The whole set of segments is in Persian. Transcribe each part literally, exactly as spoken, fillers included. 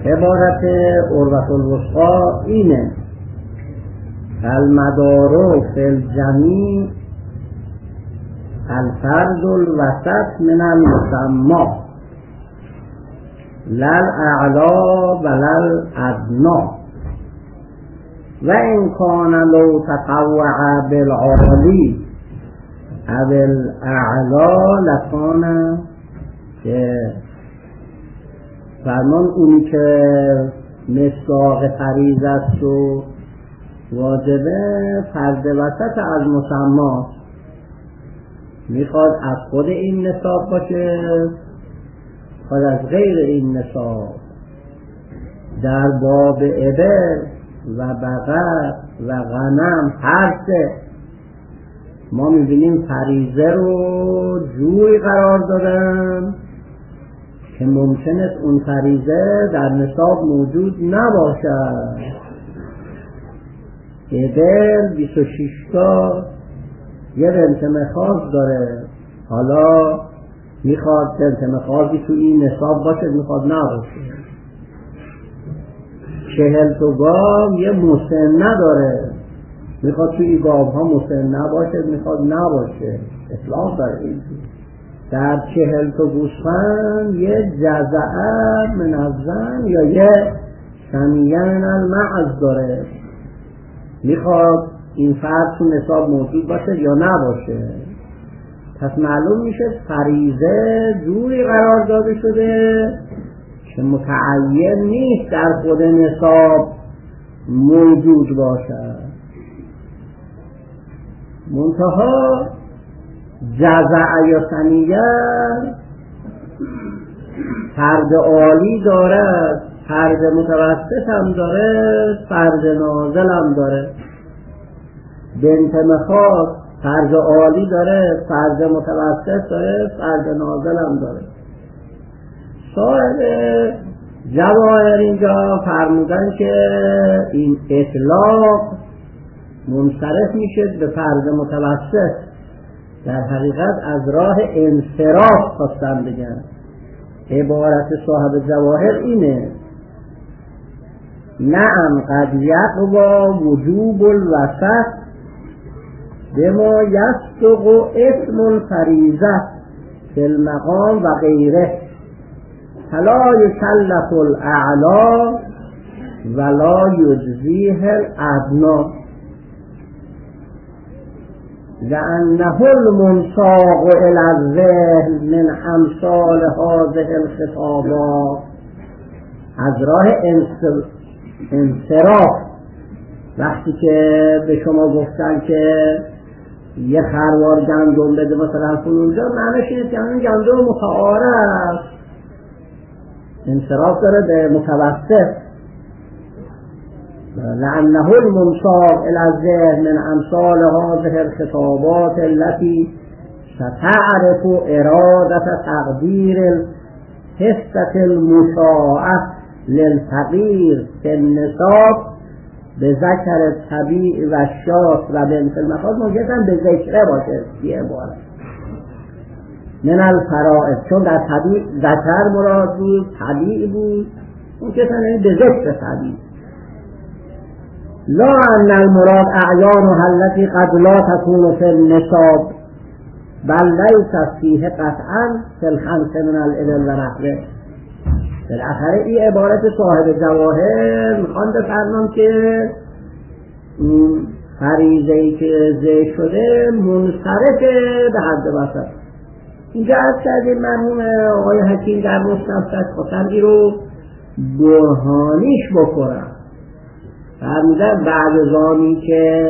عبارت عروة الوثقی اینه: المدار فی الجمیع الفرد الوسط من المسمى لا الاعلا ولا الادنی و این کان لو تطوع بالعالی او الاعلا لکان، که فرمان اونی که مصداق فریضه است و واجبه فرد وسط از مسما، میخواد از خود این نصاب باشه، خود از غیر این نصاب. در باب ابل و بقر و غنم هر سه ما میبینیم فریضه رو جوری قرار دادن که ممکن است اون فریضه در نصاب موجود نباشد. ابل بیست و شش تا یه بنت مخاض داره، حالا میخواد بنت مخاضی تو این نصاب باشه، میخواد نباشه. چهل تا گاو یه مسنه داره، میخواد تو این گاو ها مسنه باشه، میخواد نباشه. اطلاق داره این. در چهل تا گوسفند یه جزعه من الزن یا یه ثنیه من المعز داره، میخواد این فرد تو نصاب موجود باشه یا نباشه. پس معلوم میشه فریضه جوری قرار داده شده که متعین نیست در خود نصاب موجود باشد. منتها جزع یا ثنیه فرد عالی داره، فرد متوسط هم داره، فرد نازل هم داره. بنت مخاض فرد عالی داره، فرد متوسط داره، فرد نازل هم داره. صاحب جواهر اینجا فرمودن که این اطلاق منصرف میشه به فرد متوسط، در حقیقت از راه انصراف خواستن بگن. عبارت صاحب جواهر اینه: نعم قد یقوا وجوب الوسط بما یصدق اسم الفریضه فی المقام و غیره فلا یکلف الاعلا ولا یجزیه الادنی لأنه المنساق إلى الذهن من امثال هذه الخطابات. از راه انصراف وقتی که به شما گفتن که یه خروار گندم بده مثلا فلونجا، معنیش اینه که همین گندم متعارف انصراف داره به متوسط. لأنه المنساق إلى الذهن من امثال هذه الخطابات التي ستعرف إرادة تقدير الحصة المشاعة للفقير في النصاب بذكر الطبيع و الشاة و بنت المخاض. ممکنه به ذکره باشه یه عبارت من الفرائض، چون در طبیع ذکر مراد بود، طبیع بود، ممکنه به ذکر طبیع. لا ان المراد اعیانها التي قد لا تكون في النصاب بل ليس فيه قطعا في الخمس من الابل و نحوه. بالاخره این عبارت صاحب جواهر میخوان بفرمان که این فریضه‌ای که ذکر شده منصرف به حد وسط. اینجا از کردیم مرحوم آقای حکیم در مستمسک خواستن رو برهانیش بکنن. فرمودن بعد زانی که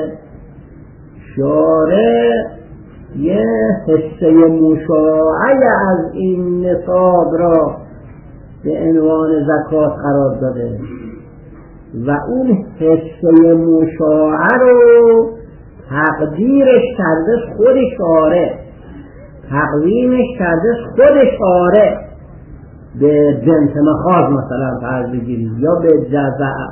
شارع یه حصه مشاعه از این نصاب را به عنوان زکات قرار داده و اون حصه مشاعه رو تقدیرش کرده خود شارع، تقویمش کرده خود شارع به بنت مخاض مثلا فرض بگیرید یا به جزع،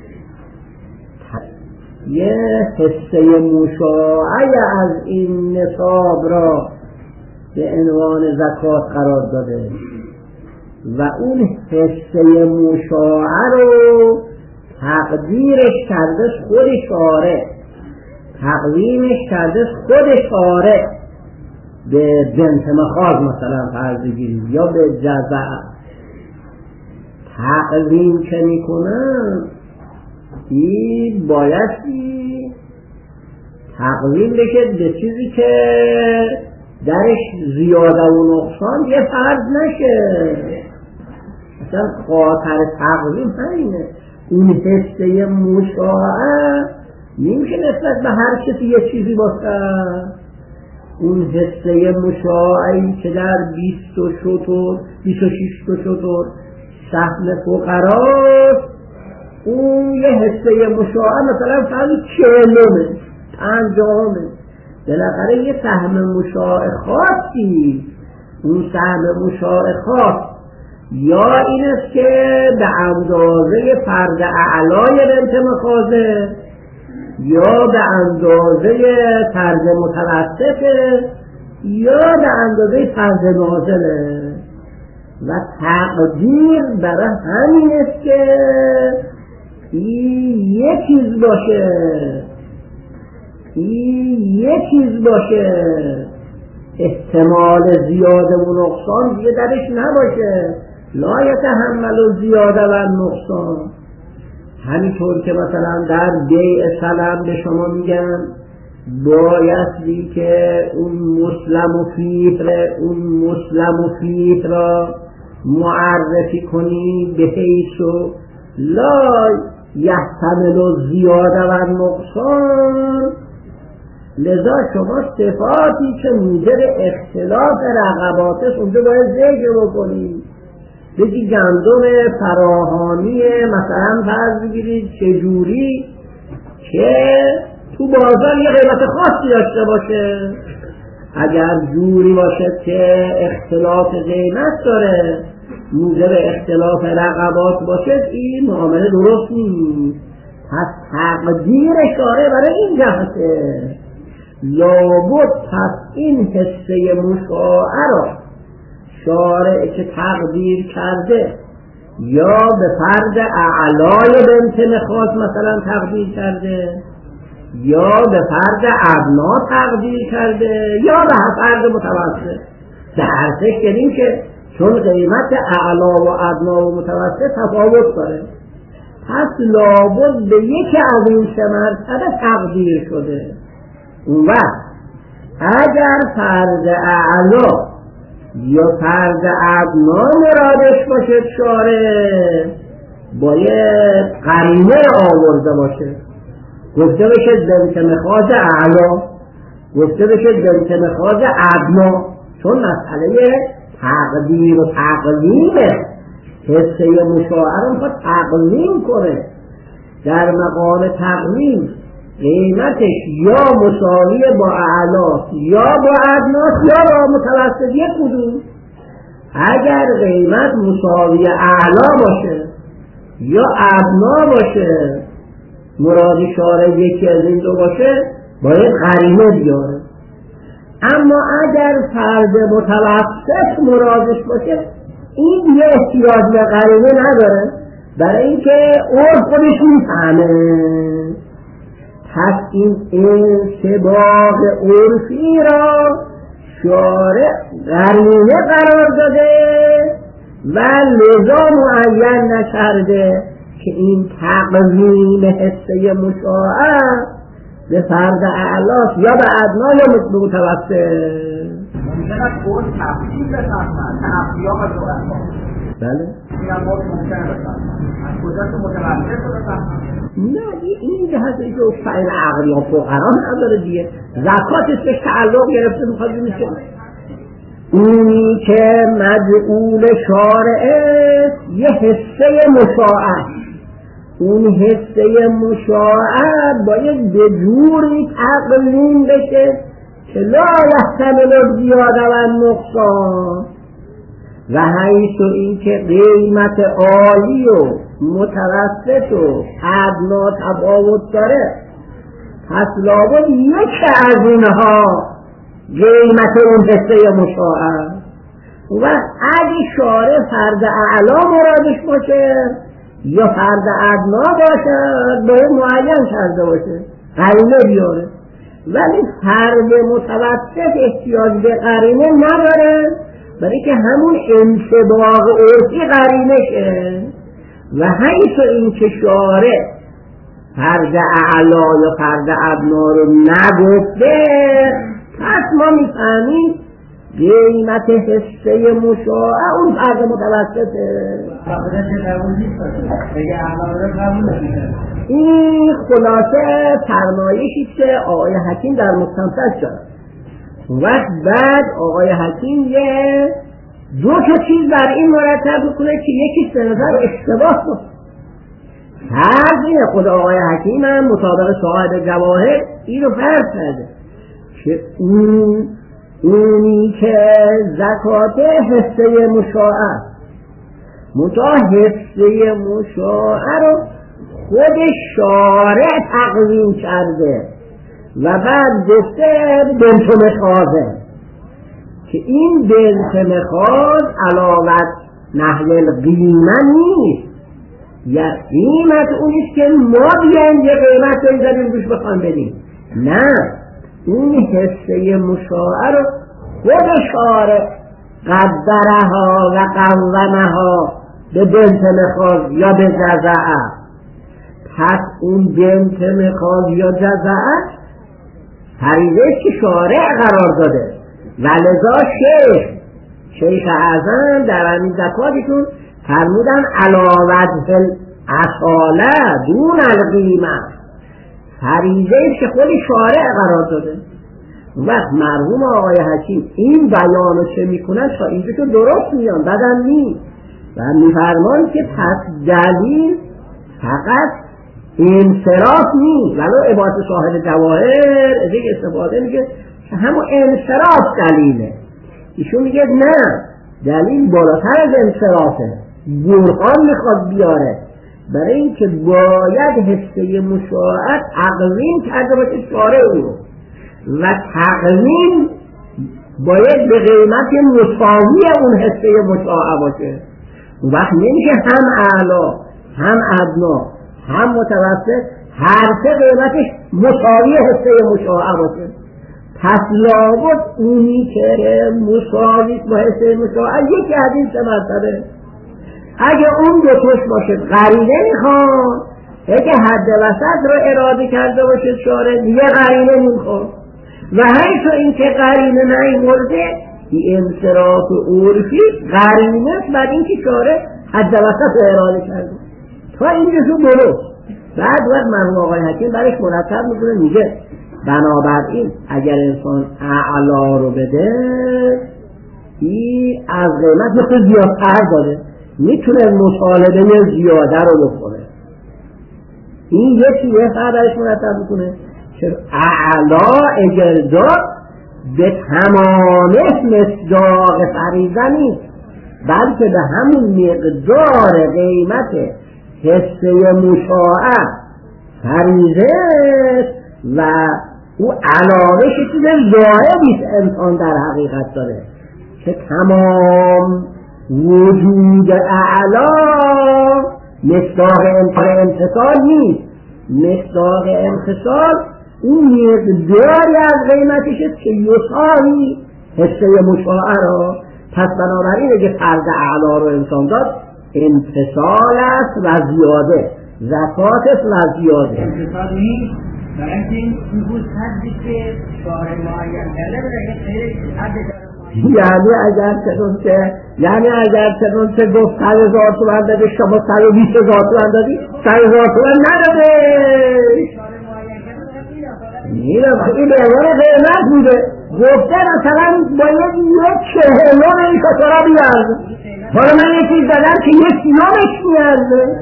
یه حصه مشاعه از این نصاب را به عنوان زکات قرار داده و اون حصه مشاعه رو تقدیرش کرده خود شارع، تقویمش کرده خود شارع به بنت مخاض مثلا فرض بگیرید یا به جزع. تقویم که میکنن این بایستی تقویم بشه به چیزی که درش زیاده و نقصان یه فرض نشه. مثلا خاطر تقویم همینه، اون حصه مشاعه نمیشه نسبت به هر کسی یه چیزی باشه. اون حصه مشاعه‌ای که در بیست و شطور بیست و شش تا شطور سهم فقراست، اون یه حصه مشاعه مثلا فرض چهلمه پنجاهمه، بالاخره یه سهم مشاعه خاصی. اون سهم مشاعه خاص یا این است که به اندازه فرد اعلای بنت مخاضه یا به اندازه فرد متوسطه یا به اندازه فرد نازله. و تقدیر برای همین است که این یک چیز باشه، این یک چیز باشه، احتمال زیاده و نقصان دیگه درش نباشه. لا یتحمل زیاده و نقصان. همینطور که مثلا در بیع سلم به شما میگن بایستی که اون مسلم و فیه اون مسلم و فیه را معرفی کنی به حیث و لا یحتمل زیاده و نقصان. لذا شما صفاتی که موجب اختلاف رقباتش اونجا باید ذکر بکنید. یکی گندم فراهانی مثلا فرض بگیرید چجوری که تو بازار یه قیمت خاصی داشته باشه، اگر جوری باشه که اختلاف قیمت داره موجب اختلاف رقبات باشه این معامله درست نیست. پس تقدیر اشاره برای این جهته لابد پس این حصه مشاعه را شارع که تقدیر کرده یا به فرد اعلای بنت مخاض مثلا تقدیر کرده یا به فرد ادنا تقدیر کرده یا به فرد متوسط. در سه کردیم که چون قیمت اعلا و ادنا و متوسط تفاوت داره، پس لابد به یکی از این سه مرتبه تقدیر شده. اون وقت اگر فرد اعلا یا فرد ادنا مرادش باشه شارع باید قرینه آورده باشه، گفته بشه بنت مخاض اعلا، گفته بشه بنت مخاض ادنا، چون مسئله تقدیر و تقویمه. حصه مشاعه رو میخواد تقویم کنه. در مقام تقویم قیمتش یا مساوی با اعلا یا با ادنا یا با متوسط یک کدوم. اگر قیمت مساوی اعلا باشه یا ادنا باشه مراد شارع یکی از این دو باشه باید قرینه بیاره. اما اگر فرد متوسط مرادش باشه این یه احتیاج به قرینه نداره، برای اینکه عرف خودش میفهمه. پس این انطباق عرفی را شارع قرینه قرار داده و لذا معین نکرده که این تقویم حصه مشاعه به فرد اعلاس یا به ادنا یا به متوسط. ممکن است خود تفصیل بفهمن تنفیه ها رو بفهمن. بله این هم باید ممکنه بفهمن از کجا تو متوسط رو بفهمن. نه این جهتی که فعل عقلی ها فقران نداره دیگه. زکاتش به تعلق گرفته میخواد میشه اونی که مجعول شارعه یه حصه مشاعه، اون حصه مشاعه باید به جوری تقویم بشه که لا یحتمل زیاده و نقصان و حیث این که قیمت عالی و متوسط و ادنا تفاوت داره، پس لابد یکی از اینها قیمت اون حصه مشاعه. و اگه شارع فرد اعلا مرادش باشه یا فرد ادنا باشه باید معین کرده باشه، قرینه بیاره. ولی فرد متوسط احتیاج به قرینه نداره، برای که همون انطباق عرفی قرینه شه. و حیث این که شارع فرد اعلا یا فرد ادنا رو نگفته، پس ما میفهمیم قیمت حصه مشاع اون فرد متوسطه. این خلاصه فرمایشی که آقای حکیم در مستمسک شد. وقت بعد آقای حکیم یه دو تا چیز بر این مرتب بکنه که یکی به نظر اشتباه بود. فرض اینه خود آقای حکیم هم مطابق صاحب جواهر این رو فرض کرده که اون اونی که زکات حصه مشاعه منتها حصه مشاعه رو خود شارع تقویم کرده و بعد گفته بنت مخازه که این بنت مخاز علاوت نحو القیمه نیست، یا قیمت اونیست که ما بیایم یه قیمت رو ایزدیم روش بخوام بدیم. نه، این حصه مشاعه رو خود شارع قدرها و قومها به بنت مخاز یا به جزعه. پس اون بنت مخاز یا جزعه فریضه که شارع قرار داده و لذا شیخ شیخ اعظم در همین زکاتشون فرمودن علاوت اصاله دون القیمه، فریضه که خود شارع قرار داده. وقت مرحوم آقای حکیم این بیانو چه میکنن تا اینجا که درست میان بدن نیست و میفرمان که پس دلیل فقط انصراف نیست، ولو عبارت صاحب جواهر از یک استفاده میگه که همون انصراف دلیله. ایشون میگه نه، دلیل بالاتر از انصرافه، برهان میخواد بیاره برای اینکه باید حصه مشاعت تقویم کرده باشه شارع رو و تقویم باید به قیمت مساوی اون حصه مشاعه باشه. اون وقت نمیشه هم اعلا هم ادنا هم متوسط هر سه قیمتش مساوی حصه مشاعه باشه. پس لابد اونی که مساوی با حصه مشاعه یکی از این سه مرتبه. اگه اون دو توش باشه قرینه میخواد، اگه حد وسط رو اراده کرده باشه شارع یه قرینه میخواد و حیث این که قرینه نیامده این انصراف عرفی قرینه بعد این که شارع حد وسط رو اراده کرده تا اینجا شو درست. بعد وقت مرحوم آقای حکیم برش مرتب میکنه میگه بنابراین اگر انسان اعلا رو بده این از قیمت مثل زیادتر داره میتونه مطالبه زیاده رو بکنه. این یکی یه فرد برش مرتب میکنه که اعلا اگر داد به تمامش مصداق فریضه نیست بلکه به همون مقدار قیمت حصه مشاعه فریضه و او علاوه چیز زائدی انسان در حقیقت داره که تمام وجود اعلا مصداق امتصال نیست. مصداق امتصال اون مقداری از قیمتشه که یساوی حصه مشاعه را. پس بنابراین اگه فرد اعلا رو انسان داد امتصال است و زیاده، زکات است و زیاده. امتصال نیست برای اینکه این بود حدی که شارع معین کرده برای حد یعنی اگر چنون که یعنی اگر چنون که گفت صد هزار تومن بده شما صد و بیست هزار تومن دادی صد هزار تومن نداده میره این اعلان قیمت بوده گفته مثلا باید یک چهلم این کتارا بیارده حالا من یه چیز دادم که یک سیامش بیارده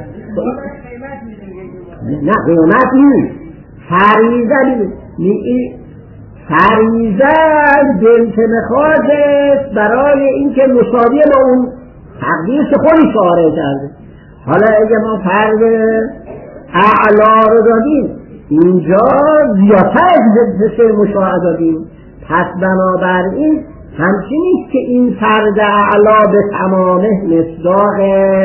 نه قیمت نیست فریضه نیست. فریضه بنت مخاض برای اینکه مساوی با اون تقدیر که خودی شارع کرده. حالا اگه ما فرض اعلا رو دادیم اینجا زیادتر از حصه مشاعه دادیم، پس بنابراین همچنین که این فرد اعلا به تمامه مصداق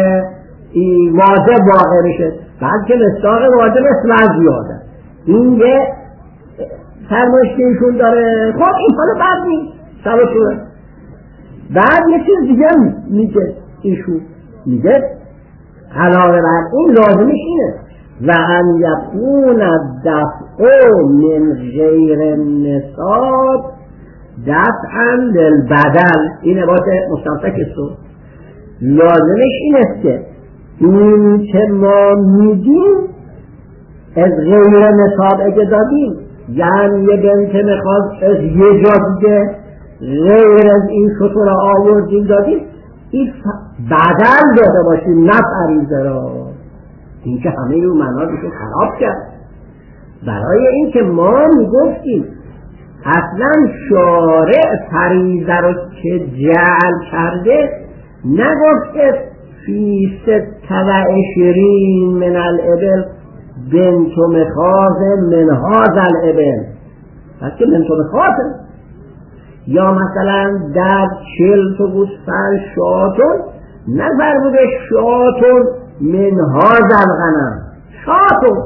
واجب واقع بشه، بلکه مصداق واجب اصلا زیاده. این یه فرمایش که ایشون داره. خب این حالا بعد نیست سوابه. بعد یه چیز دیگه میگه ایشون، میگه علاوه بر این لازمش اینه و ان یکون الدفع من غیر نصاب دفعا للبدل. این عبارت مستمسک است. لازمش این است که این که ما میگیم از غیر نصاب اگه دادیم، یعنی یه بنت میخواست از یه جا دیگه غیر از این شطور آوردیم دادیم، این بدل داده باشیم نه فریضه را. این که همه رو منازشو خراب کرد. برای این که ما میگفتیم اصلا شارع فریضه رو که جعل کرده نگفته فی ست و عشرین من الابل بنت مخاض من هذا الابل، بلکه بنت مخاض. یا مثلا در چل تا گوسفند شاتون نظر بوده شاتون من هذا الغنم، شاتون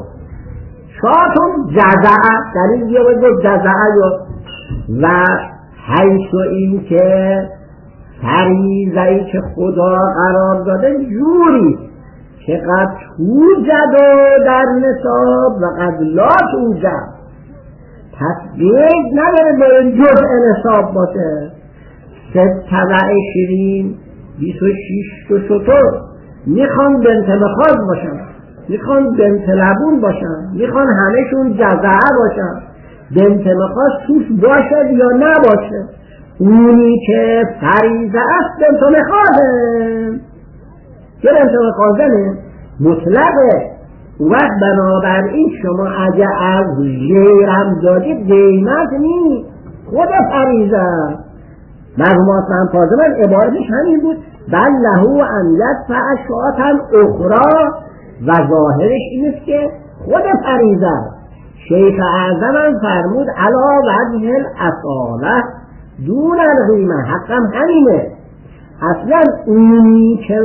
شاتون جزعه در این یه بگو جزعه یا و حیث و این که فریضه‌ای که خدا قرار داده جوری که قد توجد در نصاب و قد لا توجد، پس بیگ نداره به جزء نصاب باشه. ست و عشرین بیس و شیش و شطور میخوان بنت مخاض باشن، میخوان بنت لبون باشن، میخوان همهشون جزعه باشن. بنت مخاض توش باشد یا نباشه، اونی که فریضه است بنت مخاضه که بنت مخاضه مطلقه. وقت بنابراین شما اگه از غیرم دادید قیمت نیست، خود فریضه. مرحوم من فاضل عبارتش همین بود، بل له ان یدفع شاة اخرى، و ظاهرش این است که خود فریضه. شیخ اعظم هم فرمود علی وجه الاصاله دون القیمه، حقم همینه. اصلا اونی که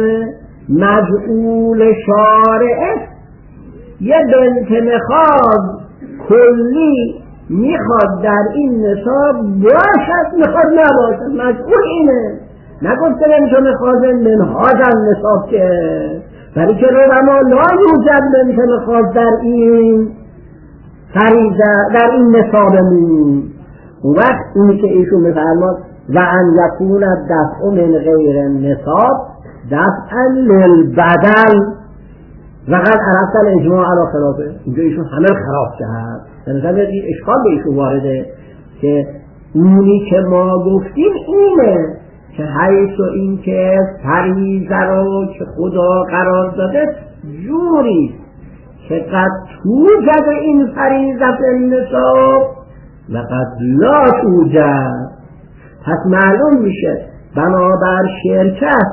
مجعول شارعه یه بنت مخاض کلی میخواد در این نصاب باشد، میخواد نباشد، مجعول اینه. نگفته بنت مخاض من هذا النصاب، که برای که ربما لا یوجد بنت مخاض در این فریضه در این نصابمون. اون وقت اینی که ایشون میفرماد و ان یکون الدفع من غیر نصاب دفعا للبدل و قد عرفت الاجماع علی خلافه. اینجا ایشون همه خراب کرد. در نظر این اشکال به ایشون وارده که اونی که ما گفتیم اینه که حیث و این که فریضه رو که خدا قرار داده جوری که قد توجد این فریضه فی النصاب و قد لا توجد. پس معلوم میشه بنابر شرکت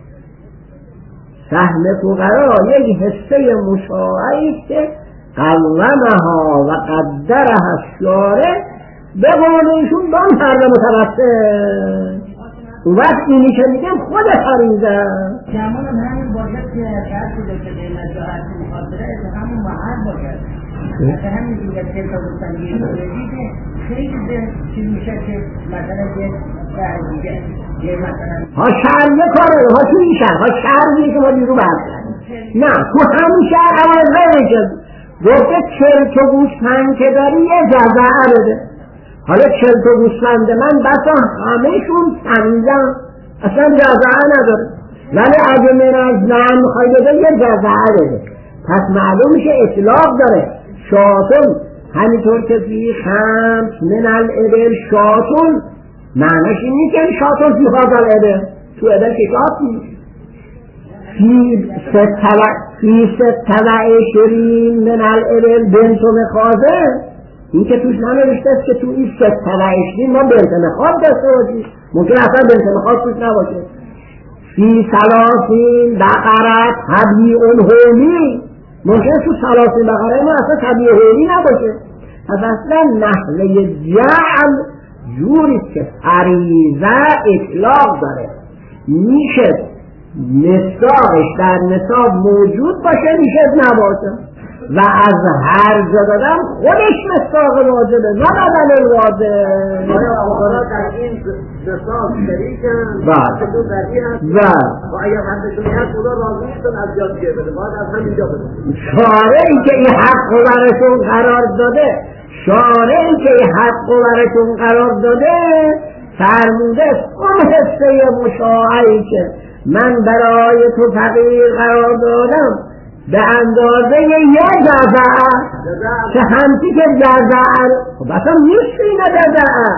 سهم فقرا یک حصه مشاعری که قومها و قدرها الشارع به قومشون دان فرد متوسط. وقت اینی که میگم خود فریضه زمان هم همین باید که قرد شده که قیمت و هرچی مخاطره از همون محل باید مثلا همین دیگه که تا بستن یه موردیده خیلی به چی میشه که مثلا یه شهر دیگه یه مثلا ها شهر یه کاره ها تو این شهر ها شهر دیگه که ما بیرو برد نه تو همین شهر اول غیره گفته چل تا گوسفند که داری یه جزعه بده. حالا چل تا گوسفند من بسا همهشون تمیزن اصلا جزعه نداره، ولی اگه من از من میخوای بده یه جزعه بده. پس معلوم میشه اطلاق داره. شاتون همینطور که فی خمس من الابل شاتون معنیش این نیست که شاتون فی هذا الابل تو ابل که شات نیست. فی ست و عشرین من الابل بنت مخاضه، این که توش ننوشته است که تو این ست و عشرین ما بنت مخاض داشته باشیم، ممکن اصلا بنت مخاض توش نباشه. فی سلاسین بقرت طبیعون هومی، ممکن تو سلاسین بقره ما اصلا طبیع هومی نباشه. پس اصلا نحوه جعل جوریست که فریضه اطلاق داره، میشه مصداقش در نصاب موجود باشه، میشه نباشه، و از هر جا دادم خودش مصداق واجبه، نه بدل الواجب. آیا آقا در این نصاب شریکن؟ بله چطور در این هست؟ بله. و اگر حدشون هست خدا راضی نیستن از جا دیگه بده، باید از همینجا بده. شارعی که این حق رو براتون قرار داده، شارعی که این حق رو براتون قرار داده فرموده اون حصه مشاعری که من برای تو فقیر قرار دادم به اندازه یه جزعه که همچی که جزعه خب اصلا نیست اینه جزعه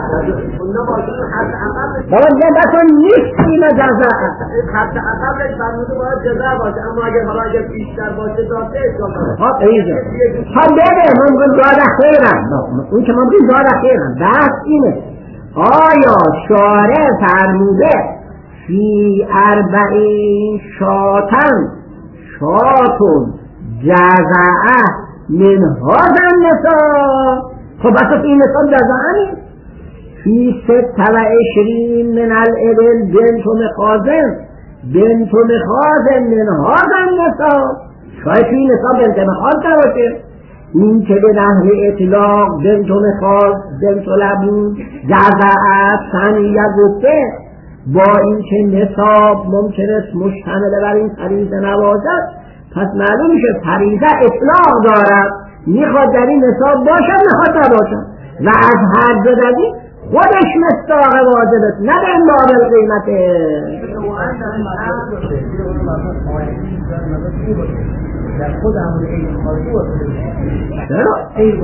باید اصلا نیست اینه جزعه حد اقلش فرموده باید جزعه باشه، اما اگر حالا اگر بیشتر باشه داده خب ایجا خب بده من بگم داده خیرم، اون که من بگم داده خیرم. بحث اینه آیا شارع فرموده فی اربعین شاتن شاتون جزعه من هذا النصاب، خب اصلا این نصاب جزعه نیست. فی ست و عشرین من الابل بنت مخازن بنت مخازن من هذا النصاب، شاید فی نصاب بنت مخازن باشه، این که به نحو اطلاق بنت مخاز بنت لبون جزعه ثانیه گفته، با این که نصاب ممکن است مشتمل بر این فریضه نباشد، پس معلوم میشه فریضه اطلاق دارد، میخواد در این نصاب باشد میخواد نباشد، و از هر جا دادی خودش مصداق واجب است، نه به این بابل قیمته. چرا؟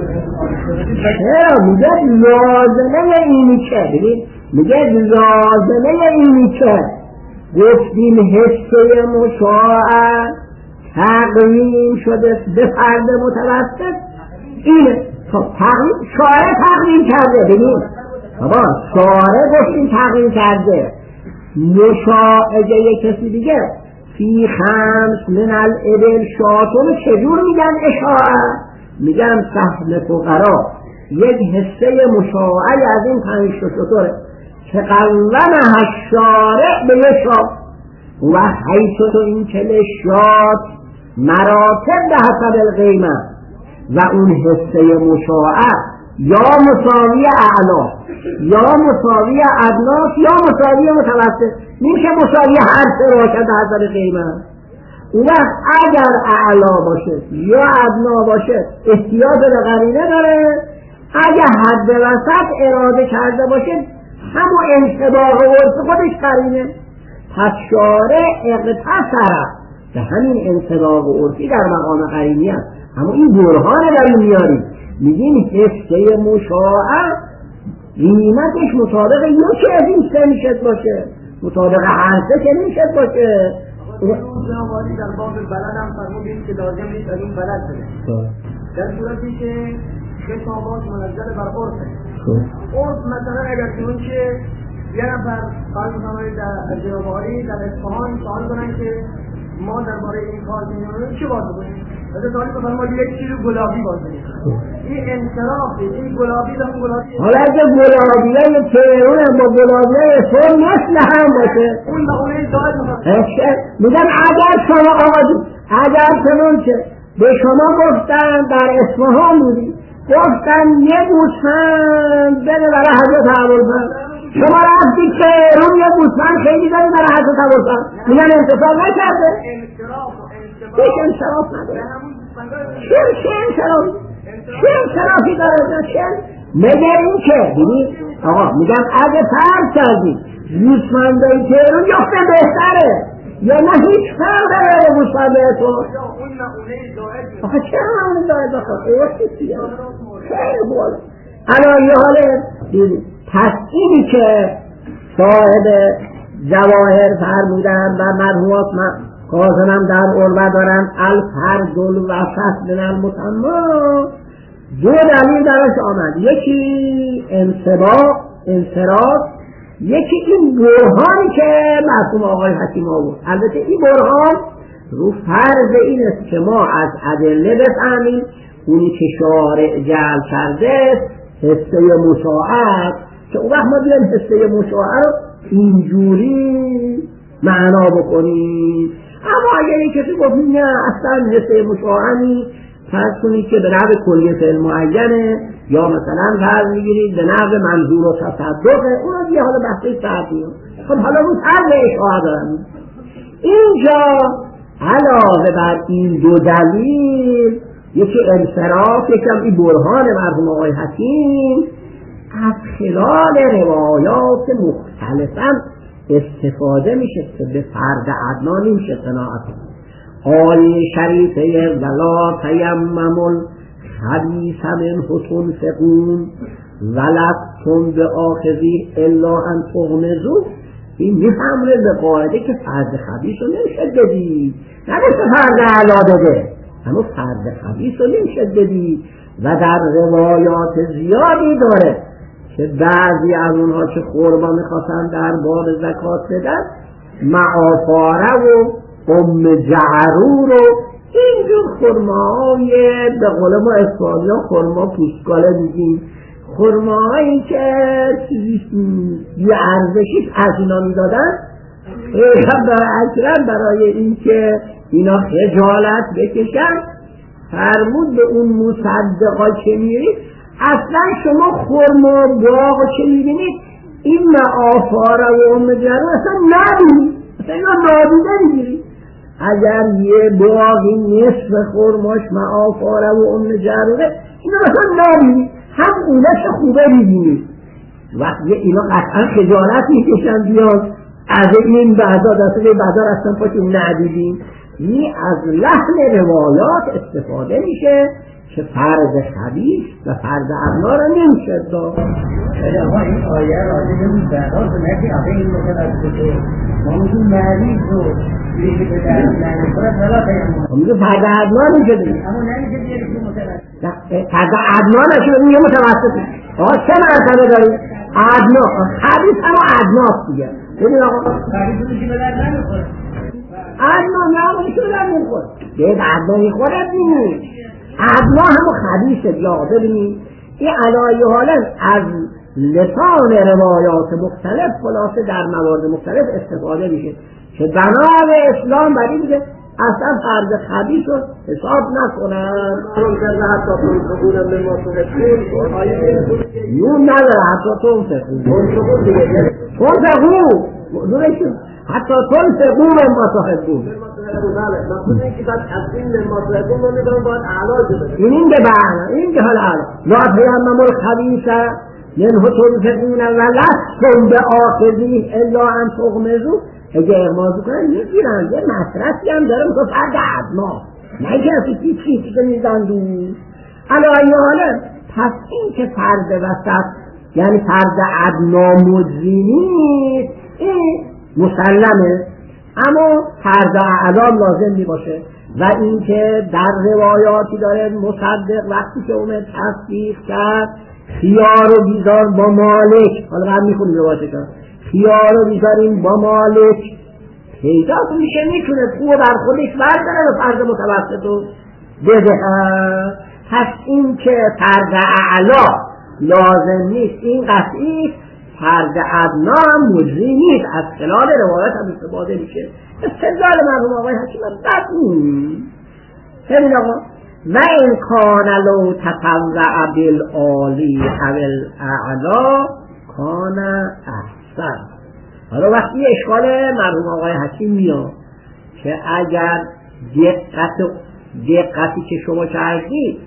چرا؟ میگه لازمه اینی که ببین میگه لازمه اینی که گفتیم حصه مشاعر تقویم شده به فرد متوسط اینه. خب تقویم شارع تقویم کرده، ببین بابا شارع گفتیم تقویم کرده، مشاعره کسی دیگه فی خمس من الابل شاتون چجور میگن اشاعه؟ میگن سهم فقرا یک حصه مشاعری از این پنج شطوره که قومها الشارع به یشا و حیث تو این کلشات مراتب به حسب القیمه، و اون حصه مشاعر یا مساوی اعلا یا مساوی ادناس یا مساوی متوسط، میشه مساوی هر سه باشد به حسب قیمه. اون وقت اگر اعلا باشه یا ادنا باشه احتیاج به قرینه داره، اگر حد وسط اراده کرده باشه همون انطباق عرف خودش قرینه. پس شارع اقتصر به همین انطباق عرفی در مقام قرینی هست، اما این برهان در این میاریم، میگیم حصه مشاعر قیمتش مطابق یکی از این سه میشد باشه، مطابق هر سه که میشد باشه. روزنامه‌ای در باب بلد هم فرمودیم که لازم نیست از این بلد بده، در صورتی که خطابات منزل بر عرفه. عرف مثلا اگر کنون که یه نفر قلب کنید در جنابالی در اصفهان سوال کنن که ما درباره این کار می‌کنیم چه باید بکنیم؟ مثلا سوالی مثلا ما یک کیلو گلابی باید بکنیم، این انصرافه، این گلابی در اون گلابی حالا اگه گلابیای تهرون با گلابیای اصفهان مثل هم باشه اون مقوله داد می‌کنه. میگن اگر شما آقا اگر کنون که به شما گفتن در اصفهان بودی گفتن یه گوسفند بده برای حضرت ابوالفضل، شما رفتی تهرون یه گوسفند خیلی داری برای حضرت ابوالفضل، میگن انتصاب نکرده؟ هیچ انصراف نداره. چه چه انصراف چه انصرافی داره؟ چه مگر این که ببین آقا میگم اگه فرض کردی گوسفندای تهرون یافته بهتره یا نه هیچ فرق داره گوسفندای تو؟ آخه چرا همون داره بخواد؟ خیلی بوله علایه حاله دیدی. پس اینی که صاحب جواهر فرمودن و مرحومات کازنم در عروه دارن الفرد الوسط من المسما، دو دلیل درش آمد، یکی انصباق انصراف، یکی این برهانی که معصوم آقای حکیم آورد. البته این برهان رو فرض این است که ما از ادله بفهمیم اونی که شارع جعل کرده حصه مشاعر که اون وقت ما بیایم حصه مشاعه رو اینجوری معنا بکنیم. اما اگر یک کسی گفت نه اصلا حصه مشاعه نیست، فرض کنید که به نحو کلیه فعل معینه یا مثلا فرض میگیرید به نحو منظور و تصدقه، اون دیگه حالا بحثی فرضیه. خب حالا اون فرض اشاعه دارم. اینجا علاوه بر این دو دلیل یکی انصراف، یکم این برهان مرحوم آقای حکیم از خلال روایات مختلفا استفاده میشه که به فرد ادنا نمیشه قناعت. آیه شریفه ولا تیمموا الخبیث منه تنفقون ولستم بآخذیه الا ان تغمضوا، این میفهمه به قاعده که فرد خبیث رو نمیشه بدی، نه مثل فرد اعلا داده، اما فرد خبیث رو نمیشه بدی. و در روایات زیادی داره که بعضی از اونها که خرما میخواستن در باب زکات بدن، معافاره و ام جعرور و اینجور خرماهای به قول ما اسپانیا خرما پوستگاله میگیم، خرماهایی که یه ارزشی از اینا میدادن اکرم برای این که اینا خجالت بکشن فرمود به اون مصدقا که میرید اصلا شما خرما باغ چه میبینید این معافاره و ام جعرور اصلا نبینید، اصلا اینا نابیده میگیرید. اگر یه باقی نصف خرماش معافاره و ام جعروره اینا مثلا نبینید، هم اونش خوبه میبینید. وقتی اینا قطعا خجالت میکشن بیان از این بعدا دسته بعدا رستن پاچون ندیدیم. این از لحن روایات استفاده میشه که فرد خبیث و فرد ادنا را نمیشه داد. خیلی آقا این آیه راجع به اون بعداز نکی آقا این متوسطه ما میگیم مریض رو بیشی به درد نمیخورد ولا تیمم، ما میگیم فرد ادنا نمیشه دید، اما نمیشه دیگه که متوسط فرد ادنا نشه میگه متوسطه. آقا چه مرتبه داریم؟ ادنا خبیث اما ادناست دیگه. ببین آقا خبیث رو بیشی به درد نمیخورد، ادنا نه میشه به درد نمیخورد، به ادنا میخورد نیست، ادنا همون خبیثه. یا ببینید این علایه حالا از لسان روایات مختلف خلاصه در موارد مختلف استفاده میشه که بنا به اسلام برای میگه اصلا فرد خبیث رو حساب نکنن. نون نداره حتی تنفقون تنفقون حتی تنفقون مما تحبون. این این که بعد این که حالا لا تیمموا الخبیث منه تنفقون ولستم بآخذیه الا ان تغمضوا، اگه اغماض کنن میگیرن. یه مصرفی هم داره میگه فرد ادنا، نه که اصلا چیزی چیزی که میزن دون علایه حالا. پس این که فرد وسط یعنی فرد ادنا مجزی نیست این مسلمه، اما فرد اعلام لازم می باشه. و اینکه در روایاتی داره مصدق وقتی که اومد تصدیق کرد خیار و بیزار با مالک، حالا هم میخونیم روایت کرد خیار و بیزاریم با مالک پیدا میشه میتونه خوب بر خودش برداره و فرد متوسط رو بده. پس این که فرد اعلا لازم نیست این قطعی، فرد ادنا هم مجری نیست. از خلال روایت هم استفاده میشه. استدلال مرحوم آقای حکیم بد نیست. ببین آقا و این کان لو تطوع بالعالی او الاعلا کان احسن. حالا وقتی اشکال مرحوم آقای حکیم میاد که اگر دقت دقتی که شما کردید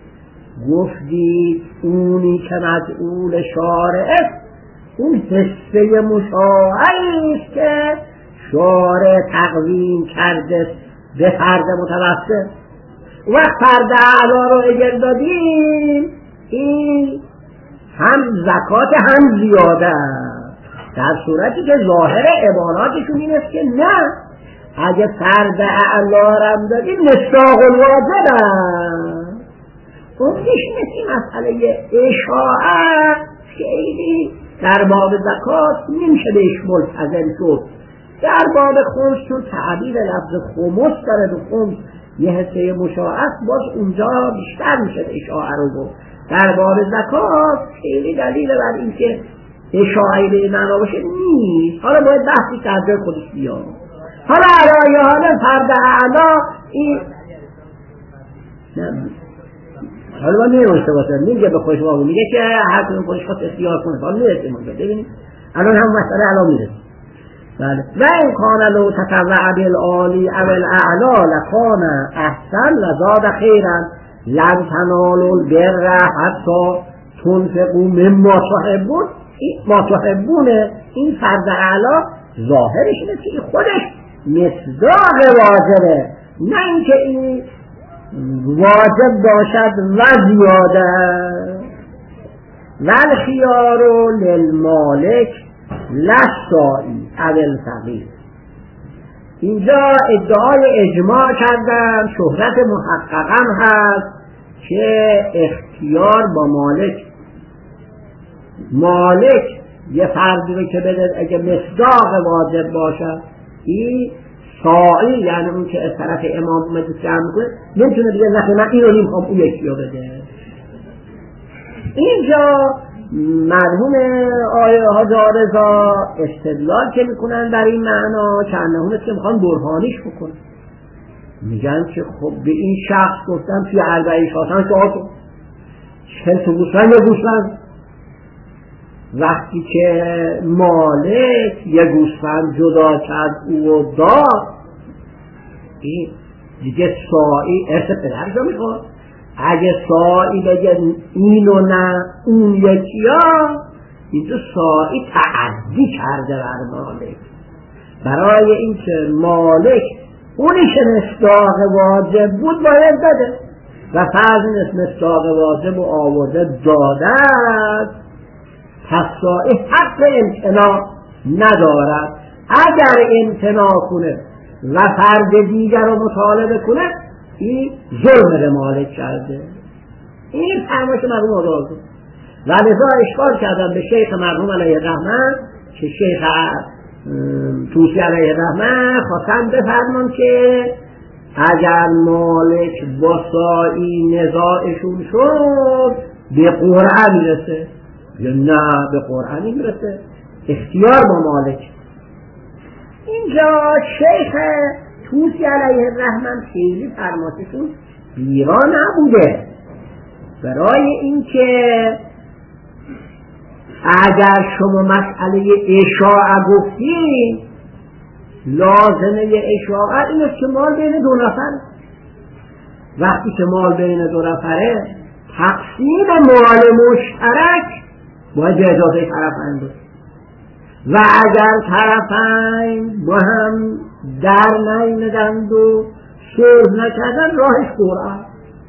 گفتید اونی که مسئول شارع اون حصه مشاعری است که شارع تقویم کرده به فرد متوسط، وقت فرد اعلا رو اگر دادیم این هم زکات هم زیاده، در صورتی که ظاهر عباراتشون این است که نه اگه فرد اعلا رو دادیم مصداق الواجب هم اون کشنه این مسئله اشاعه خیلی در باب زکات نمیشه بهش ملتزم شد. در باب خمس چون تعبیر لفظ خمس داره دو خمس یه حصه مشاعت باز اونجا بیشتر میشه اشاعه رو گفت. در باب زکات خیلی دلیل بر این که اشاعه به معنا باشه نیست. حالا باید بحثی در جای خودش بیاد. حالا علایه حالا فرد اعلا این نه حالا من نمیشته باشه میگه به خودش واقع میگه که هر کنون خودش خواست اختیار کنه. حالا میرسه مونده ببینید الان هم مسئله الان میرسه. بله و این کان لو تطوع بالعالی او الاعلا لکان احسن لزاد خیرا لن تنالوا البر حتی تنفقوا مما تحبون. ما تحبونه این فرد اعلا ظاهرش اینه که خودش مصداق واجبه، نه اینکه این واجب باشد و زیاده. والخیار للمالک للسائی او الفقیر. اینجا ادعای اجماع کردن، شهرت محققم هست که اختیار با مالک مالک یه فردی رو که بده اگه مصداق واجب باشد، این سائی یعنی اون که از طرف امام اومده جمع میکنه نمیتونه دیگه نخه من این رو نمیخوام اون یکی رو بده. اینجا مرحوم آیه حاج رضا استدلال که میکنن در این معنا چندهونه که میخوان برهانیش بکنن. میگن که خب به این شخص گفتن توی اربعین شاتن شاتون چل تا گوسفند یا گوسفند، وقتی که مالک یه گوسفند جدا کرد او داد، این دیگه سائی ارث پدر رو میخواد. اگه سائی بگه اینو نه اون یکی ها، اینجا سائی تعدی کرده بر مالک. برای اینکه مالک اونی که مصداق واجب بود باید بده و فرض این مصداق واجب و آورده داده است، پس سائی حق امتناع ندارد. اگر امتناع کنه و فرد دیگر رو مطالبه کنه، این ظلم به مالک کرده. این فرمایش مرحوم آزاد و لذا اشکال کردن به شیخ مرحوم علیه الرحمن که شیخ توسی علیه الرحمن خواستن بفرمان که اگر مالک با سائی نزاعشون شد به قرعه میرسه یا نه به قرعه نمیرسه، اختیار با مالک. اینجا شیخ توسی علیه الرحمن خیلی فرماششون بیرا نبوده، برای اینکه اگر شما مسئله اشاعه گفتین لازمه اشاعه اینه که مال بین دو نفر، وقتی که مال بین دو نفره تقسیم مال مشترک باید به اجازه طرفین باشه و اگر طرفین با هم در نیامدند و صلح نکردن راهش قرعه.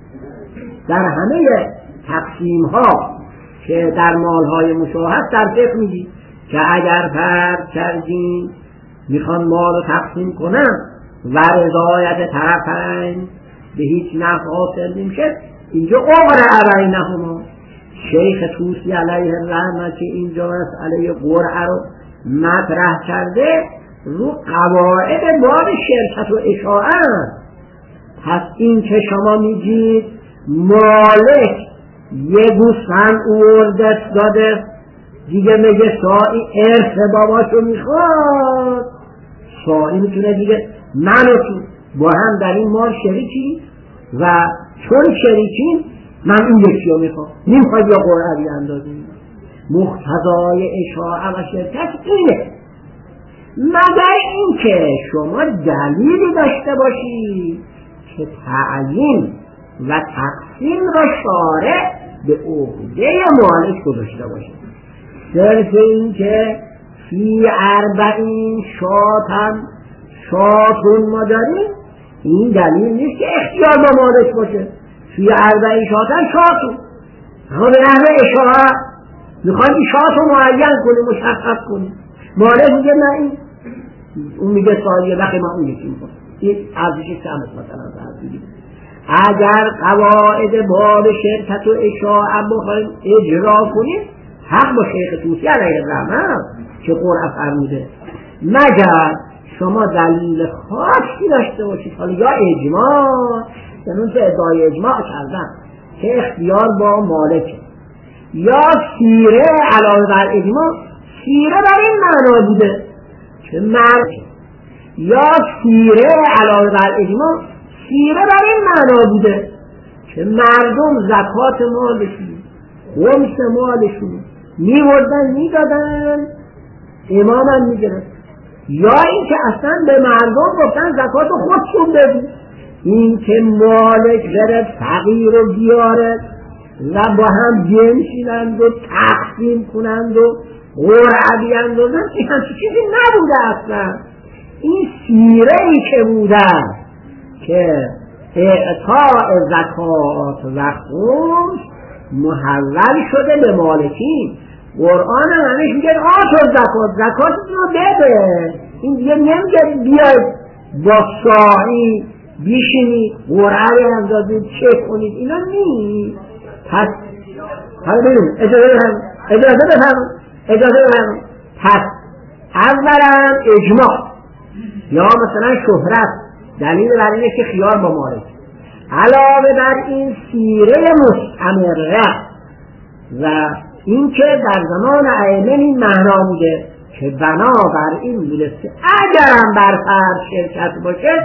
در همه تقسیم ها که در مال های مشاهد در فقه میگی که اگر فرض کردیم میخوان مال رو تقسیم کنن و رضایت طرفین به هیچ نفع حاصل نمیشه، اینجا قرعه بینهما. شیخ توسی علیه الرحمه که اینجا مسئله قرعه رو مطرح کرده رو قواعد باب شرکت و اشاعه. پس این که شما میگید مالک یه گوسفند اورده داده دیگه میگه سائی ارث باباشو میخواد، سائی میتونه دیگه من و تو با هم در این مال شریکی و چون شریکیم من این یکی رو میخوام، نمیخواد یا قرعه بیاندازیم. مقتضای اشاعه و شرکت اینه، مگر اینکه شما دلیلی داشته باشید که تعیین و تقسیم را شارع به عهده مالک گذاشته باشید. صرف این که فی اربعین شاتن شاتون ما داریم این دلیل نیست که اختیار با مالک باشه. فی اربعین شاتن شاتون، اما به نحوه اشاعه میخواد این شات رو معین کنی مشخص کنی، مالک میگه نه این اون میگه سالیه وقتی ما اون یکی میکنم، این ارزش کمت مثلا فرض. اگر قواعد باب شرکت و اشاعه بخوایم اجرا کنیم حق با شیخ توسی علیه الرحمه که قرعه فرموده، مگر شما دلیل خاصی داشته باشید، حالا یا اجماع یعنی اون که ادعای اجماع کردن که اختیار با مالک، یا سیره علاوه بر اجماع سیره بر این معنا بوده که مرد یا سیره علاوه بر اجماع سیره بر این معنا بوده که مردم زکات مالشون خمس مالشون میوردن میدادن امام هم میگرفت یا این که اصلا به مردم گفتن زکات خودشون بدید. این که مالک بره فقیر رو بیاره و با هم بنشینند و تقسیم کنند و قرعه بیندازند این همچی چیزی نبوده اصلا. این سیره ای که بوده که اعطاء زکات و خمس محول شده به مالکین. قرآن هم همش میگه آتو زکات زکاتتون رو بده. این دیگه نمیگه بیاید با ساعی بیشینید قرعه اندازید چک کنید اینا نیست. پس حالا ببینید اجازه بفرمایید اجازه بفرمایید اجازه بفرمایید پس اولا اجماع یا مثلا شهرت دلیل بر اینه که خیار با مالک، علاوه بر این سیره مستمره و این که در زمان ائمه این معنا بوده که بنابر این بوده که اگرم بر فرض شرکت باشه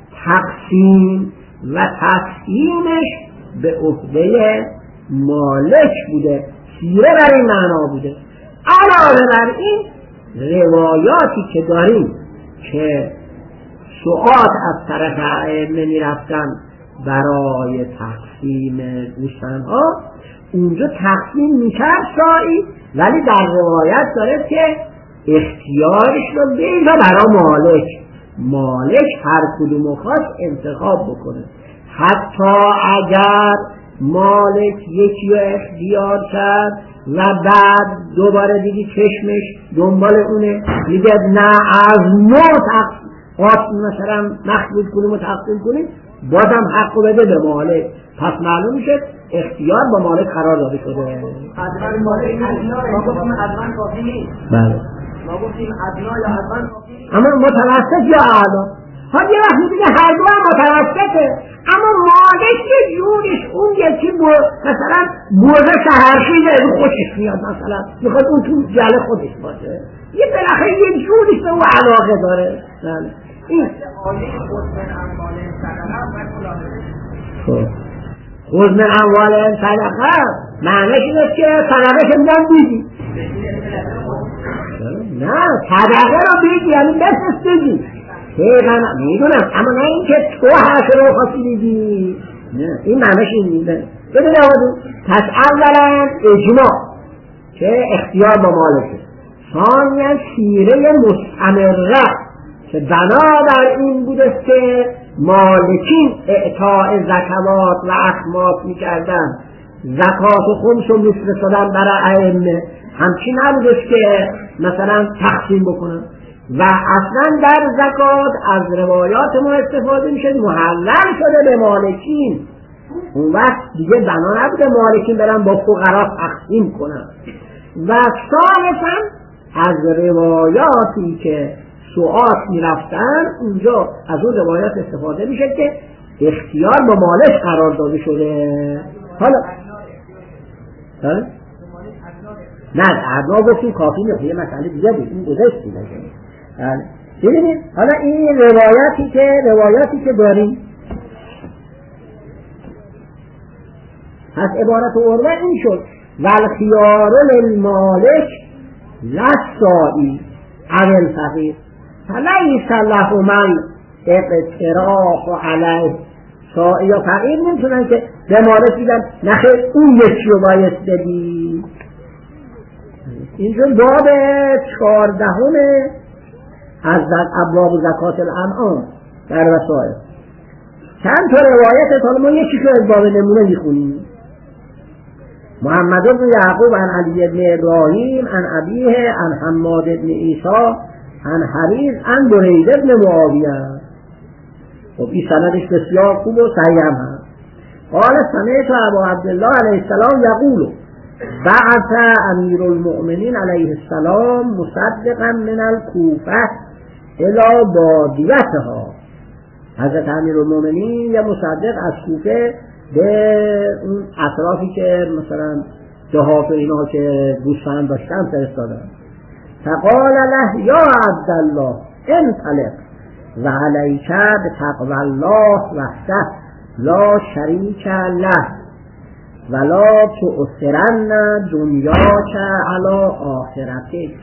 تقسیم و تقسیمش به عهده مالک بوده، سیره بر این معنا بوده. علاوه بر این روایاتی که داریم که سعات از طرف ائمه می رفتن برای تقسیم گوسفندها اونجا تقسیم میکرد سائی، ولی در روایت داره که اختیارش رو بیدا برای مالک مالک هر کدوم خواست انتخاب بکنه. حتی اگر مالک یکی رو اختیار کرد و بعد دوباره دیگه چشمش دنبال اونه میگه نه از نو تقسیم مثلا مخلوط کنیم و تقسیم کنیم بازم حق رو بده به مالک. پس معلوم میشه اختیار با مالک قرار داده شده. حتما مالک ما گفتیم حتما کافی نیست. بله ما گفتیم ادنا یا حتما کافی نیست. اما متوسط یا اعلا. ها یه وقتی دیگه هر دو هم متوسطه، اما مالک یه جورش اون یکی بو مثلا بوزه شهرشیده رو خوشش میاد، مثلا میخواد اون تو جله خودش باشه، یه بالاخره یه جورش به اون علاقه داره. بله این خود من اموال صدقه معنیش اینه که صدقه که میدن بیدی نه صدقه رو بیدی یعنی بسست بیدی میدونم، اما نه این که تو حق رو خواستی بیدی، نه این معنیش این میده. بده نوادو پس اولا اجماع که اختیار با مالکه، ثانیا سیره مستمره که بنابر این بوده که مالکین اعطاء زکوات و اخماس میکردن، زکات و خمس و مثل شدن برای ائمه همچین نبودش که مثلا تقسیم بکنن. و اصلا در زکات از روایات ما استفاده میشه محلل شده به مالکین، اون وقت دیگه بنا نبوده مالکین برن با فقرا تقسیم کنن. و ثالثا از روایاتی که سعات می رفتن اونجا از اون روایات استفاده میشه که اختیار با مالک قرار داده شده. حالا ها؟ نه ادنا گفتیم کافی نیست، یه مسئله دیگه بود این گذشت دیگه. ببینید حالا این روایاتی که روایاتی که داریم از عبارت عروه این شد والخیار للمالک للسائی او الفقیر فلیس له من اقتراح علیه. سائی یا فقیر نمیتونن که به مالک دیدن نخیر اون یکی رو باید بدی. اینجا باب چهاردهمه از ابواب زکات الانعام در وسائل. چند تا روایت حالا ما یکی که از باب نمونه میخونیم. محمد بن یعقوب عن علی بن ابراهیم عن ابیه عن حماد بن عیسی عن حریز عن برید بن معاویه. خب این سندش بسیار خوب و صحیح هم هست. قال سمعت ابا عبدالله علیه السلام یقول بعث امیر المؤمنین علیه السلام مصدقا من الکوفه الى بادیتها. حضرت امیر المؤمنین یا مصدق از کوفه به اون اطرافی که مثلا دهات و اینا که گوسفند داشتن فرستادن. فقال له یا عبدالله انطلق و علیک بتقوی الله وحده لا شریک له ولا تؤثرن دنیاک علی آخرتک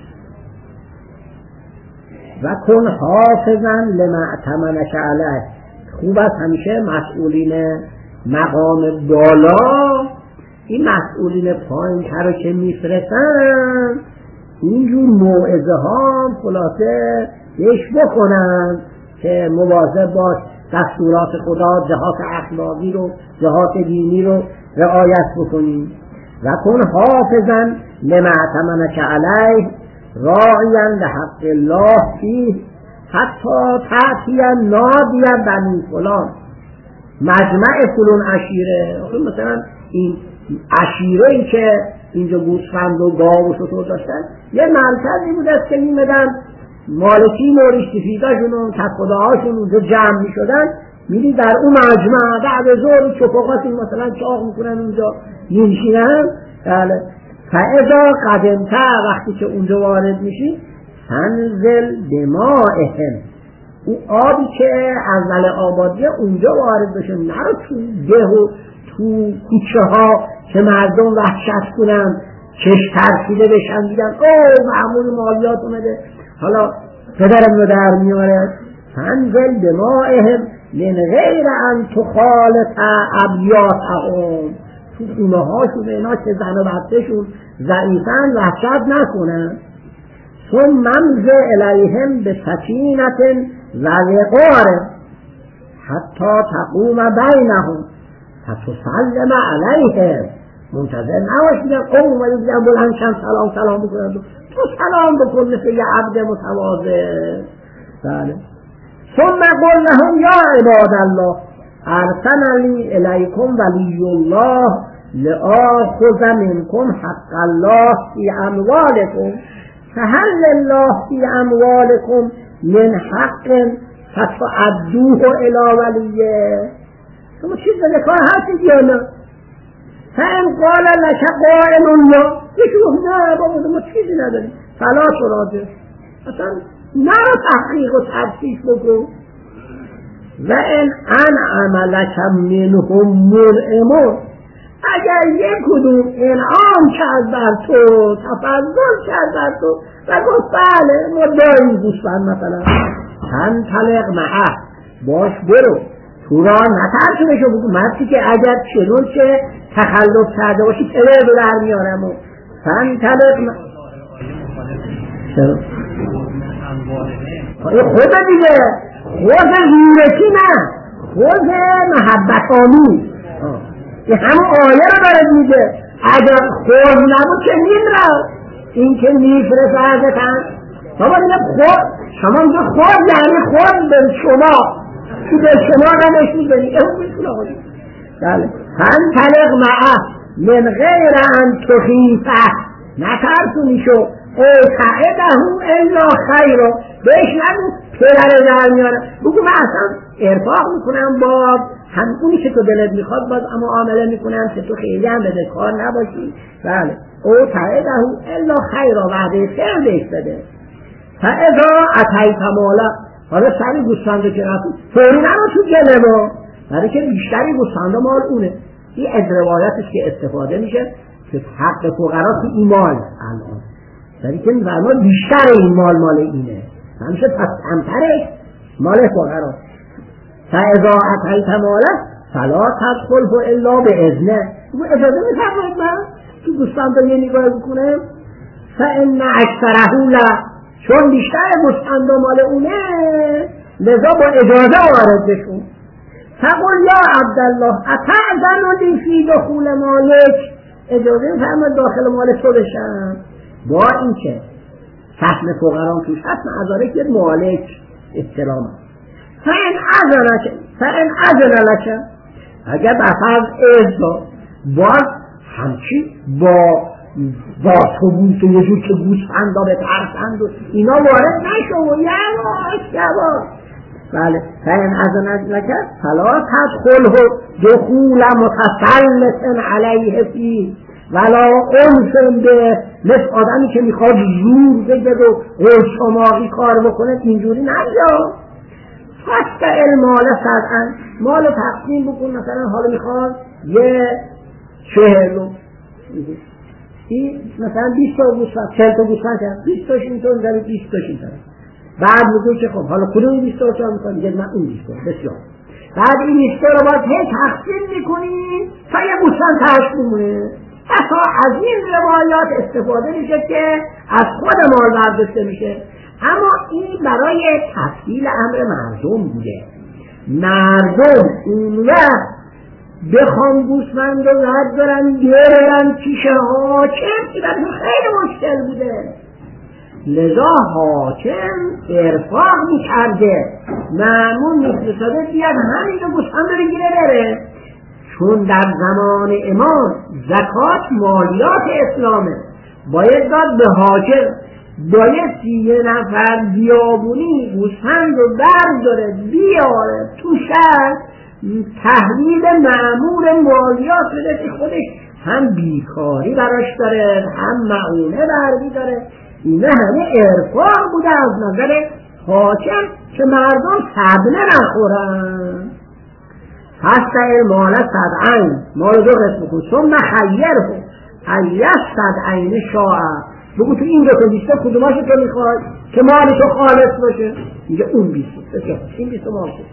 و کن حافظا لما ائتمنک علیه. خوب است همیشه مسئولین مقام بالا این مسئولین پایین تر رو که میفرستن اینجور موعظه ها خلاصه بهش بکنن که مواظب باش، دستورات خدا، جهات اخلاقی رو، جهات دینی رو رعایت بکنیم. و کن حافظا لما ائتمنک علیه راعیا لحق الله فیه حتی تأتی نادی بنی فلان مجمع فلان عشیره. مثلا این عشیره ای که اینجا گوسفند و گاو و شتر داشتن یه مرکزی بود است که میمدن مالکین و ریشتفیداشون و کسخداهاشون اونجا جمع میشدن، میدی در اون مجمع بعد ظهر چپاقاتی مثلا چاق میکنن اونجا میشینن. بله فاذا قدمت وقتی که اونجا وارد میشی فانزل بمائهم اون آبی که اول آبادی اونجا وارد بشه، نرو تو ده و تو کوچه ها که مردم وحشت کنن چش ترسیده بشن دیدن او معمول مالیات اومده حالا پدرم رو در میاره. فانزل بمائهم من غیر ان تخالط ابیاتهم تو خونه هاشون اینا که زن و بچه‌شون ضعیفن وحشت نکنن. ثم امض الیهم بسکینة و وقار حتی تقوم بینهم فتسلم علیهم. منتظر نباش دیگه قوم اومده دیگه بلند شن سلام سلام بکنن تو سلام بکن مثل یه عبد متواضع. بله ثم قل لهم یا عباد الله ارسلنی الیکم ولی الله لآخذ منکم حق الله فی اموالکم فهل لله فی اموالکم من حق فتعدوه الی ولیه. شما چیز به کار هستید یا نه؟ فان قال لك قائل یا یکی گفت نه بابا ما چیزی نداریم فلا تراجع، اصلا نرو تحقیق و تفسیش بکن. و ان انعم لک منهم منعم اگر یک کدوم انعام کرد بر تو تفضل کرد بر تو و گفت بله ما داریم گوسفند مثلا فانطلق معه باش برو تو را نترسونشو بگو مرسی که اگر چنون که تخلف کرده باشی پدر رو در میارم و فانطلق معه چرا؟ خود دیگه خود غیرتی نه خود محبت آمیز این همون آیه رو داره میگه اگر خود نبود که میمرد این که میفرست حضرتن بابا دیگه خود شما میگه خود یعنی خود به شما که به شما نمش میگنی اون میتونه خودی. بله فانطلق معه من غیر ان تخیفه نترسونی شو اوقعده الا خیره بهش نگو پدر در میاره بگو من اصلا ارفاق میکنم با هم اونی که تو دلت میخواد باز اما عامله میکنم که تو خیلی هم بده کار نباشی. بله اوقعده الا خیره وعده خیر بهش بده. فاذا اتیت مالا حالا سری گوسفنده که رفت فوری نرو تو گله ما برای که بیشتری گوسفنده مال اونه. این از روایتش که استفاده میشه که حق فقرا تو این مال الان داری که فرمان بیشتر این مال مال اینه همیشه پس کمترش مال فقرا. فاذا اتیت مالا فلا تدخله الا باذنه اجازه میفرماید من تو گوسفنده یه نگاه بکنم فان اکثره لا چون بیشتر گوسفنده مال اونه لذا با اجازه وارد بشون. فقل یا عبدالله اتأذن لی فی دخول مالک اجازه میفرماید داخل مال تو بشم با این که سهم فقران توش هست مدارک یه مالک استلام فان اذن فان اذن لک اگر بفرض اجازه باز همچی با با ثبوت یه جور که گوسفندا به ترسند و اینا وارد نشو و یواش یواش. بله فان اذن لک فلا تدخله دخول متسلط علیه فی ولا انسان به مثل آدمی که میخواد زور بگد و قلشماقی کار بکنه اینجوری نگیا. فست المال صدعن، مال تقسیم بکن. مثلا حالا میخواد یه چهلو این مثلا بیست تا گوسفند چهل تا گوسفند کرد، بیست تاش این طور داره، بیست تاش این طور. بعد میگه که خب حالا کدوم بیست تا چهار میکنه؟ میگه من اون بیست تا. بسیار. بعد این بیست تا رو باید هی تقسیم میکنی تا یه گوسفند تاش بمونه. حتی از این روایات استفاده میشه که از خود مال برداشته میشه. اما این برای تسهیل امر مردم بوده. مردم اون وقت بخوام گوسفند رو رد دارن بیارن پیش حاکم که برای خیلی مشکل بوده. لذا حاکم ارفاق میکرده، معمول میفرستاده بیاد همین رو گوسفند رو بگیره بره. چون در زمان امام زکات مالیات اسلامه، باید داد به حاکم. باید یه نفر بیابونی گوسفند رو برداره بیاره تو شهر، تحویل مأمور مالیات بده که خودش هم بیکاری براش داره هم معونه بردی داره. اینا همه ارفاق بوده از نظر حاکم که مردم صدمه نخورن. هسته المال صدعین، مال دو قسم کن. ثم خیره ایش صدعین شاء، بگو تو این دو تا بیسته کدوماشو تو میخواد که مال تو خالص باشه؟ میگه اون بیسته، این بیسته مال تو.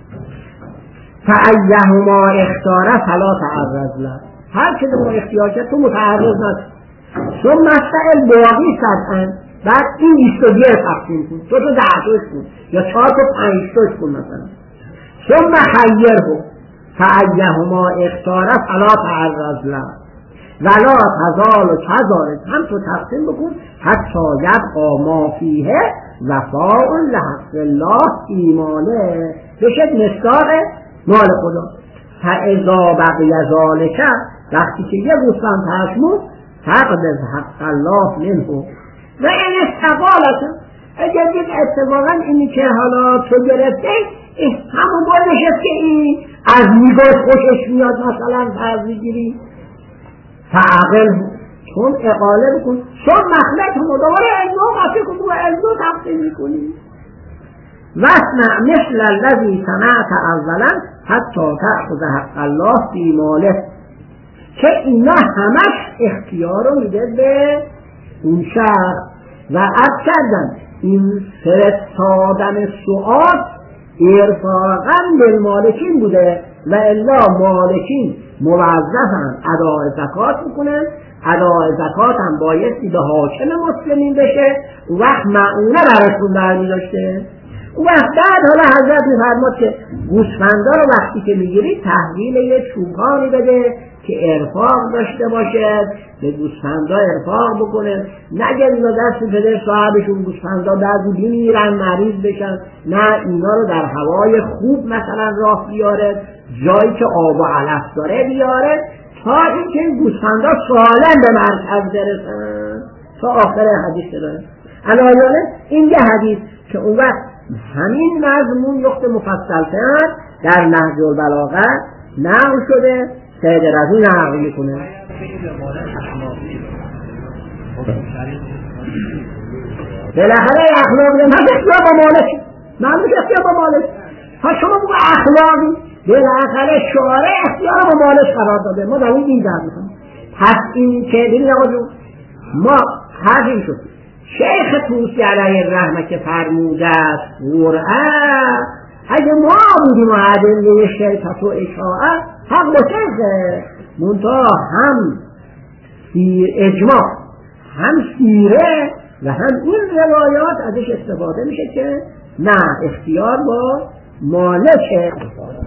فأیهما اختاره فلا تعرض له، هر که دو اختیار کرد تو متعرض نشد. ثم مسئل باقی صدعین، بعد این بیسته دیگه تقسیم کن، تو تو ده توش کن یا چهار تا پنج توش کن مثلا. ثم خیره فأیهما اختاره فلا تعرض له ولا تزال و تزارت، هم تو تقسیم بکن حتی یبقى ما فیه وفاء لحق الله ایمانه، بشد مصداق مال خدا. فاذا بقی ذالک، وقتی که یه گوسفند تشمون فقد حق الله منه و این استقالت، اگر دید اتفاقا اینی که حالا تو گرفته همون باید نشد که این از نگاه خوشش میاد مثلا فرض بگیری فعقل چون اقاله بکن، چون مخلط مدوار علمو قطعه کن و علمو تقسیم میکنی. واسمع مثل الذی سمعت اولا حتی تأخذ حق الله فی ماله، که اینا همش اختیار رو میده به اون شخص. و عرض کردن این فرستادن سؤال ارفاقا بالمالکین بوده و الا مالکین موظفن اداء زکات بکنن. اداء زکات هم بایستی به حاکم مسلمین بشه، اون وقت معونه براشون برمی داشته. اون وقت بعد حالا حضرت میفرماد که گوسفندا رو وقتی که میگیری تحویل یه چوبانی بده که ارفاق داشته باشه، به گوسفندا ارفاق بکنه، نگه اینا دست پدر صاحبشون گوسفندا بعضی بیمیرن مریض بشن، نه اینا رو در هوای خوب مثلا راه بیاره، جایی که آب و علف داره بیاره، تا اینکه این گوسفندا سالم به مرکز برسن. تا آخر حدیث داره علایانه این یه حدیث که اون وقت همین مضمون نقطه مفصل تر در نهج البلاغه نقل شده. سید رضی نقل میکنه بالاخره اخلاقی هم اختیار با مالک، معلومش اختیار با مالک. ها شما بگو اخلاقی بالاخره شعاره اختیار با مالک قرار داده. ما در این دین در میکنم. پس این که ببین آقا جون، ما حرفیم شد شیخ طوسی علیه الرحمه که فرموده است قرآن اگه ما بودیم و عدله شرکت و اشاعه حق با شیخه، منتها هم اجماع هم سیره و هم این روایات ازش استفاده میشه که نه اختیار با مالک